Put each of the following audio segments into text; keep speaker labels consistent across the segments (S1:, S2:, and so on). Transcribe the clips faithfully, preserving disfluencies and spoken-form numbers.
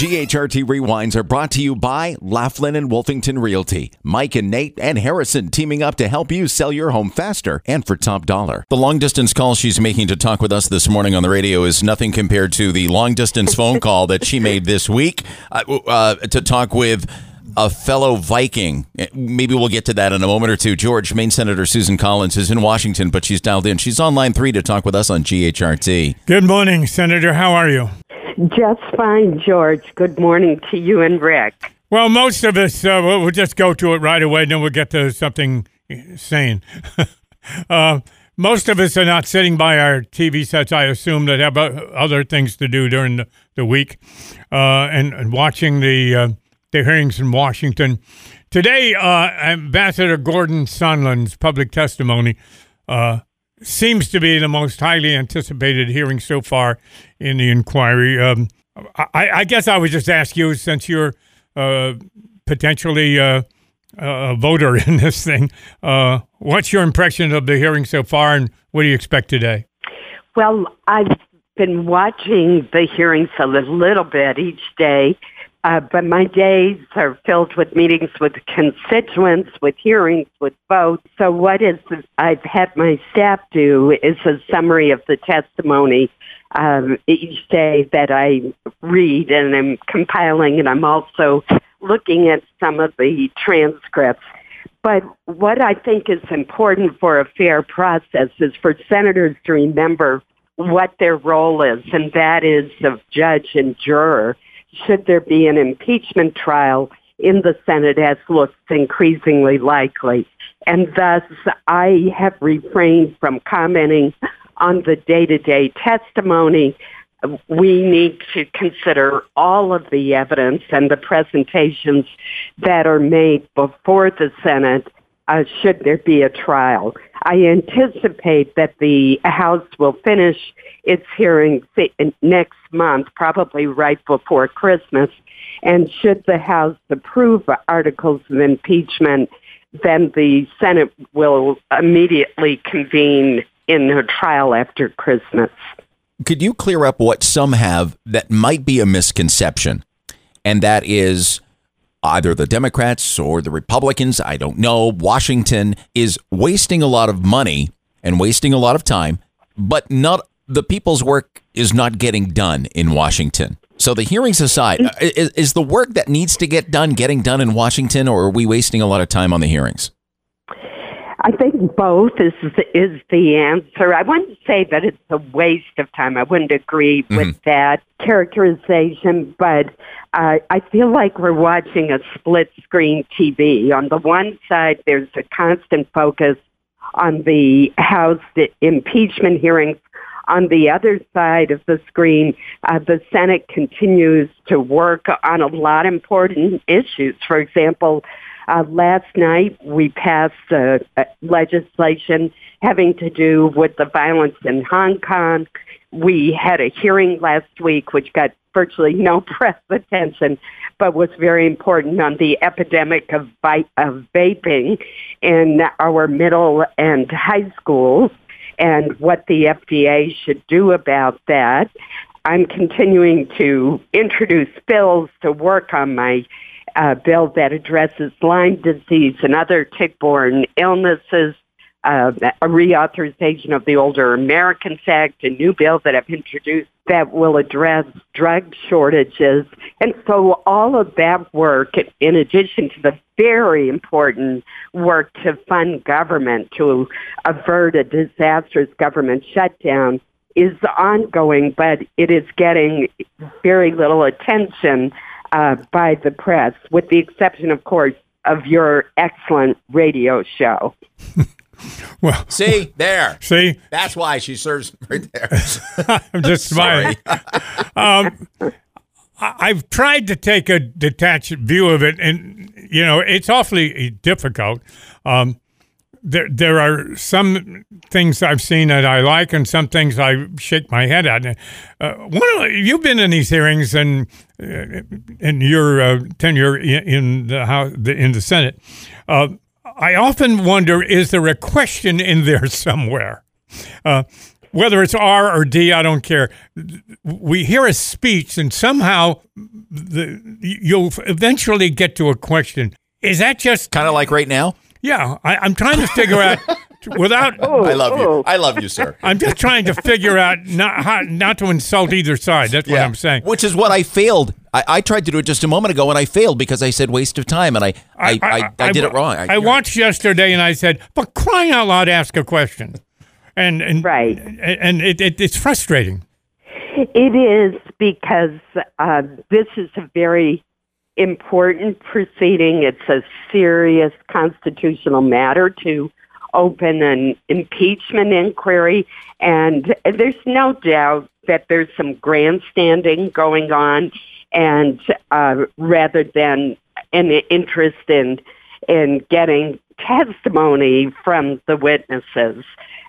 S1: G H R T Rewinds are brought to you by Laughlin and Wolfington Realty. Mike and Nate and Harrison teaming up to help you sell your home faster and for top dollar. The long-distance call she's making to talk with us this morning on the radio is nothing compared to the long-distance phone call that she made this week uh, uh, to talk with a fellow Viking. Maybe we'll get to that in a moment or two. George, Maine Senator Susan Collins is in Washington, but she's dialed in. She's on line three to talk with us on G H R T.
S2: Good morning, Senator. How are you?
S3: Just fine, George. Good morning to you and Rick.
S2: Well, most of us, uh, we'll, we'll just go to it right away, then we'll get to something sane. uh, most of us are not sitting by our T V sets, I assume, that have other things to do during the, the week, uh, and, and watching the... Uh, the hearings in Washington. Today, uh, Ambassador Gordon Sondland's public testimony uh, seems to be the most highly anticipated hearing so far in the inquiry. Um, I, I guess I would just ask you, since you're uh, potentially uh, a voter in this thing, uh, what's your impression of the hearing so far, and what do you expect today?
S3: Well, I've been watching the hearings a little bit each day. Uh, but my days are filled with meetings with constituents, with hearings, with votes. So what is I've had my staff do is a summary of the testimony um, each day that I read, and I'm compiling, and I'm also looking at some of the transcripts. But what I think is important for a fair process is for senators to remember what their role is, and that is of judge and juror. Should there be an impeachment trial in the Senate, as looks increasingly likely. And thus, I have refrained from commenting on the day-to-day testimony. We need to consider all of the evidence and the presentations that are made before the Senate, uh, should there be a trial. I anticipate that the House will finish its hearing next month, probably right before Christmas. And should the House approve articles of impeachment, then the Senate will immediately convene in a trial after Christmas.
S1: Could you clear up what some have that might be a misconception? And that is either the Democrats or the Republicans, I don't know, Washington is wasting a lot of money and wasting a lot of time, but not the people's work is not getting done in Washington. So the hearings aside, is, is the work that needs to get done getting done in Washington, or are we wasting a lot of time on the hearings?
S3: I think both is is the answer. I wouldn't say that it's a waste of time. I wouldn't agree with mm-hmm. that characterization, but uh, I feel like we're watching a split-screen T V. On the one side, there's a constant focus on the House impeachment hearings. On the other side of the screen, uh, the Senate continues to work on a lot of important issues. For example, uh, last night we passed uh, legislation having to do with the violence in Hong Kong. We had a hearing last week which got virtually no press attention, but was very important on the epidemic of, vi- of vaping in our middle and high schools, and what the F D A should do about that. I'm continuing to introduce bills to work on my uh, bill that addresses Lyme disease and other tick-borne illnesses, uh, a reauthorization of the Older Americans Act, a new bill that I've introduced that will address drug shortages. And so all of that work, in addition to the very important work to fund government to avert a disastrous government shutdown, is ongoing, but it is getting very little attention uh, by the press, with the exception, of course, of your excellent radio show.
S1: Well, see there.
S2: See,
S1: that's why she serves right there.
S2: I'm just smiling. um, I've tried to take a detached view of it, and you know it's awfully difficult. Um, there, there are some things I've seen that I like, and some things I shake my head at. Uh, one of you've been in these hearings, and uh, in your uh, tenure in the House, in the Senate. Uh, I often wonder, is there a question in there somewhere? Uh, whether it's R or D, I don't care. We hear a speech, and somehow the you'll eventually get to a question. Is that just
S1: kind of like right now?
S2: Yeah, I, I'm trying to figure out without.
S3: Oh,
S1: I love
S3: oh.
S1: you. I love you, sir.
S2: I'm just trying to figure out not how, not to insult either side. That's what I'm saying.
S1: Which is what I failed. I, I tried to do it just a moment ago, and I failed because I said waste of time, and I I, I, I, I did it wrong.
S2: I, I watched yesterday, and I said, "For crying out loud, ask a question," and and
S3: Right.
S2: and it, it it's frustrating.
S3: It is because uh, this is a very important proceeding. It's a serious constitutional matter to open an impeachment inquiry, and there's no doubt that there's some grandstanding going on, and uh, rather than an interest in in getting testimony from the witnesses.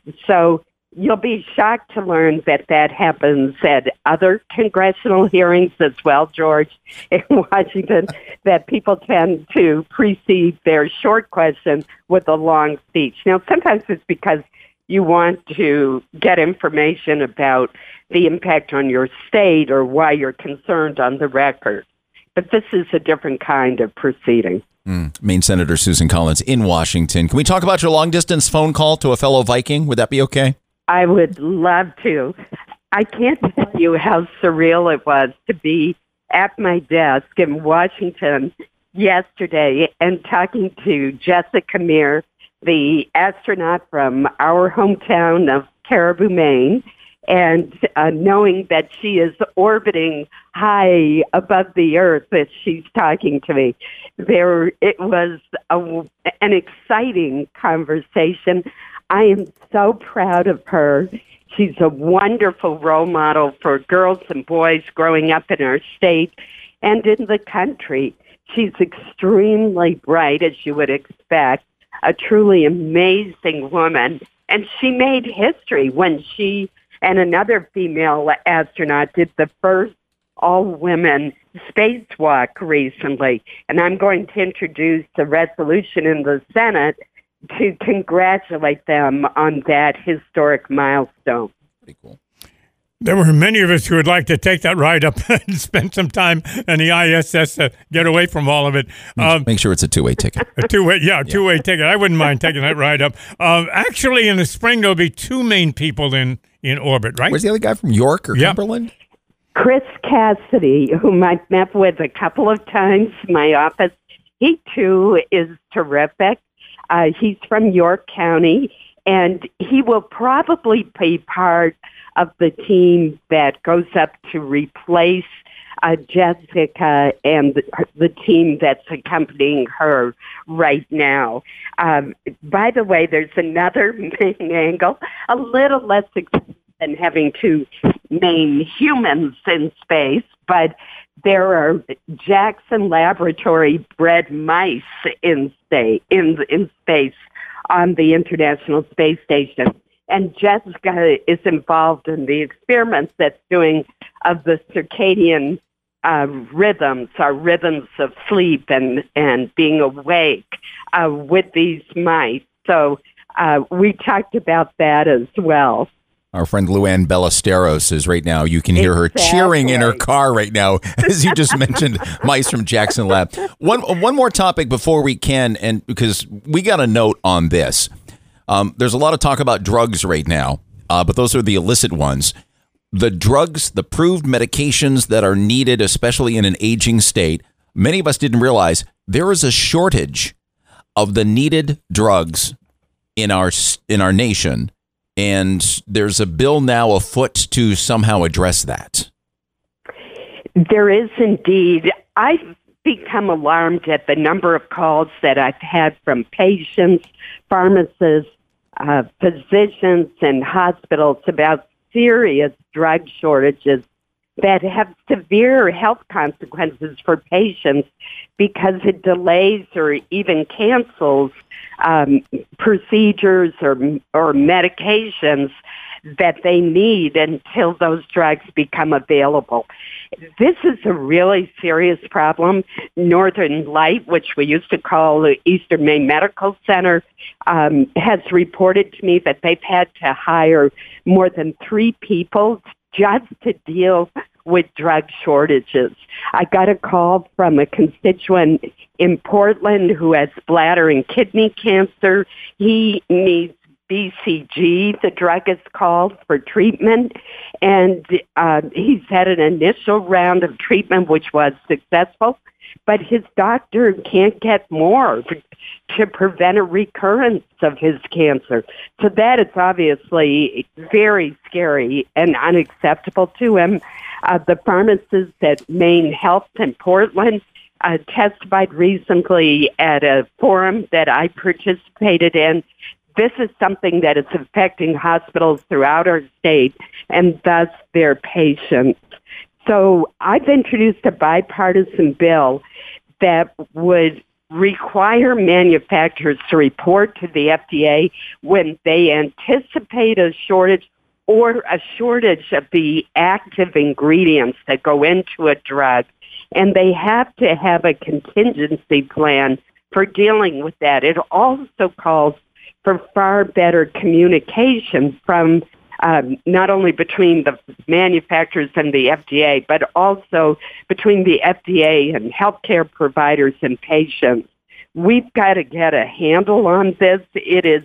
S3: So you'll be shocked to learn that that happens at other congressional hearings as well, George, in Washington, that people tend to precede their short question with a long speech. Now, sometimes it's because you want to get information about the impact on your state or why you're concerned on the record. But this is a different kind of proceeding.
S1: Mm. Maine Senator Susan Collins in Washington. Can we talk about your long-distance phone call to a fellow Viking? Would that be okay?
S3: I would love to. I can't tell you how surreal it was to be at my desk in Washington yesterday and talking to Jessica Meir, the astronaut from our hometown of Caribou, Maine, and uh, knowing that she is orbiting high above the earth as she's talking to me. There, it was a, an exciting conversation. I am so proud of her. She's a wonderful role model for girls and boys growing up in our state and in the country. She's extremely bright, as you would expect, a truly amazing woman. And she made history when she and another female astronaut did the first all-women spacewalk recently. And I'm going to introduce a resolution in the Senate to congratulate them on that historic milestone.
S1: Pretty cool.
S2: There were many of us who would like to take that ride up and spend some time in the I S S to get away from all of it.
S1: Um, Make sure it's a two-way ticket.
S2: A two-way, yeah, a two-way yeah. ticket. I wouldn't mind taking that ride up. Um, actually, in the spring, there'll be two Maine people in, in orbit, right?
S1: Where's the other guy from York or
S2: yep.
S1: Cumberland?
S3: Chris Cassidy, whom I've met with a couple of times in my office. He, too, is terrific. Uh, he's from York County, and he will probably be part of the team that goes up to replace uh, Jessica and the, the team that's accompanying her right now. Um, by the way, there's another main angle, a little less expensive than having two main humans in space, but there are Jackson Laboratory bred mice in, sta- in, in space on the International Space Station. And Jessica is involved in the experiments that's doing of the circadian uh, rhythms, our rhythms of sleep and, and being awake uh, with these mice. So uh, we talked about that as well.
S1: Our friend Luann Ballesteros is right now. You can hear her
S3: exactly.
S1: cheering in her car right now, as you just mentioned, mice from Jackson Lab. One one more topic before we can, and because we got a note on this. Um, there's a lot of talk about drugs right now, uh, but those are the illicit ones. The drugs, the proved medications that are needed, especially in an aging state, many of us didn't realize there is a shortage of the needed drugs in our in our nation. And there's a bill now afoot to somehow address that.
S3: There is indeed. I've become alarmed at the number of calls that I've had from patients, pharmacists, uh, physicians, and hospitals about serious drug shortages that have severe health consequences for patients because it delays or even cancels um, procedures or or medications that they need until those drugs become available. This is a really serious problem. Northern Light, which we used to call the Eastern Maine Medical Center, um, has reported to me that they've had to hire more than three people just to deal with drug shortages. I got a call from a constituent in Portland who has bladder and kidney cancer. He needs B C G, the drug is called, for treatment. And uh, he's had an initial round of treatment, which was successful, but his doctor can't get more to prevent a recurrence of his cancer. So that is obviously very scary and unacceptable to him. Uh, the pharmacist at Maine Health in Portland uh, testified recently at a forum that I participated in. This is something that is affecting hospitals throughout our state and thus their patients. So I've introduced a bipartisan bill that would require manufacturers to report to the F D A when they anticipate a shortage or a shortage of the active ingredients that go into a drug. And they have to have a contingency plan for dealing with that. It also calls for far better communication from um, not only between the manufacturers and the F D A, but also between the F D A and healthcare providers and patients. We've got to get a handle on this. It is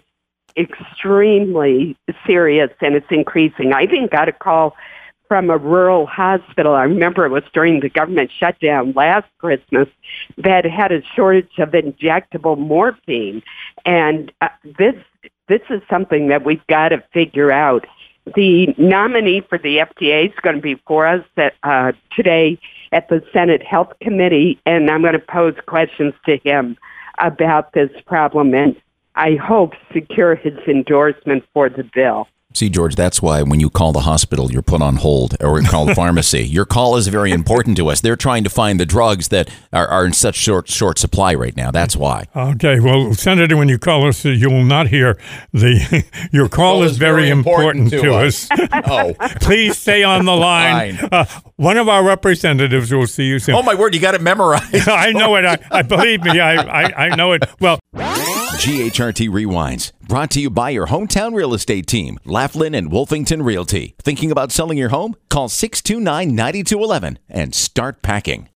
S3: extremely serious, and it's increasing. I even got a call from a rural hospital. I remember it was during the government shutdown last Christmas that had a shortage of injectable morphine. And uh, this this is something that we've got to figure out. The nominee for the F D A is going to be for us at, uh, today at the Senate Health Committee, and I'm going to pose questions to him about this problem, and I hope secure his endorsement for the bill.
S1: See, George, that's why when you call the hospital, you're put on hold, or call the pharmacy. Your call is very important to us. They're trying to find the drugs that are, are in such short short supply right now. That's why. Okay.
S2: Well, Senator, when you call us, you will not hear the. Your call, call is, is very, very important, important to us. us. Oh. Please stay on the line. Uh, one of our representatives will see you soon.
S1: Oh, my word. You got it memorized.
S2: I know it. I, I believe me. I, I, I know it. Well.
S1: G H R T Rewinds, brought to you by your hometown real estate team, Laughlin and Wolfington Realty. Thinking about selling your home? Call six two nine, nine two one one and start packing.